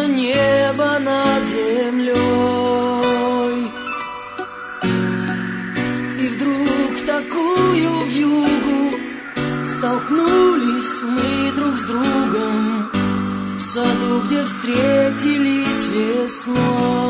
было небо над землей. И вдруг такую вьюгу столкнулись мы друг с другом в саду, где встретились весной.